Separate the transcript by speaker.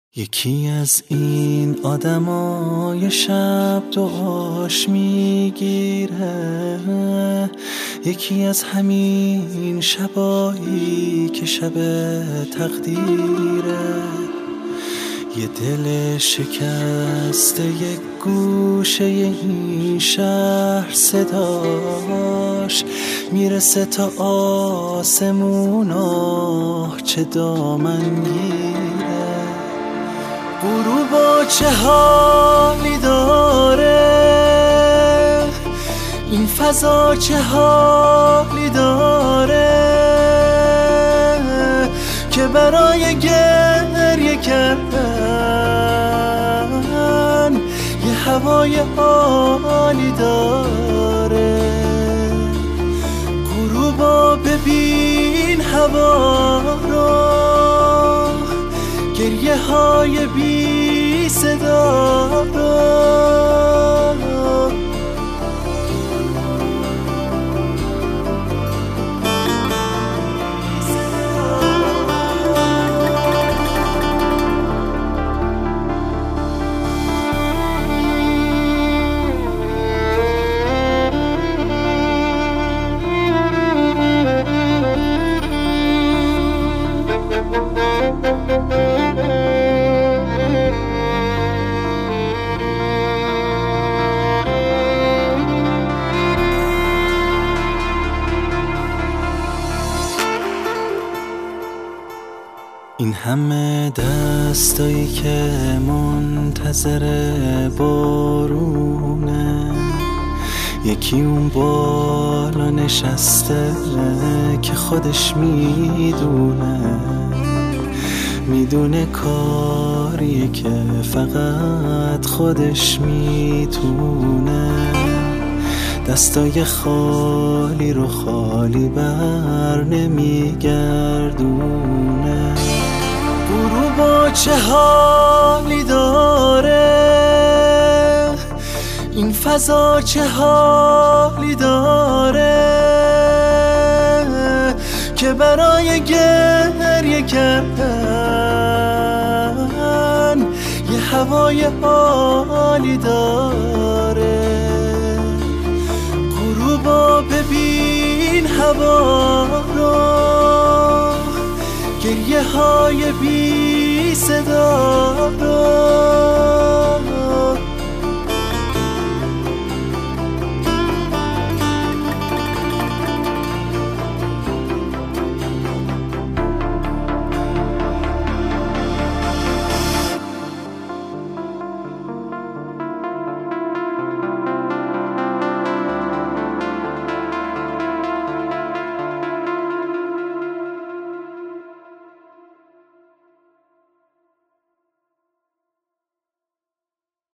Speaker 1: یکی از این آدمای شب دعاش میگیره، یکی از همین شبایی که شب تقدیره. یه دل شکسته یک گوشه این شهر صداش میرسه تا آسمون، آه چه دامنگیره. غروبا چه حالی داره، این فضا چه حالی داره که برای گریه کردن یه هوای عالی داره. غروبا ببین هوا رو، گریه های بی صدا رو. این همه دستایی که منتظر بارونه، یکی اون بالا نشسته که خودش میدونه کاریه که فقط خودش میتونه. دستای خالی رو خالی بر نمیگردونه. غروبا چه حالی داره، این فضا چه حالی داره که برای گریه کردن یه هوای عالی داره. غروبا ببین هوا رو، گریه های بی صدا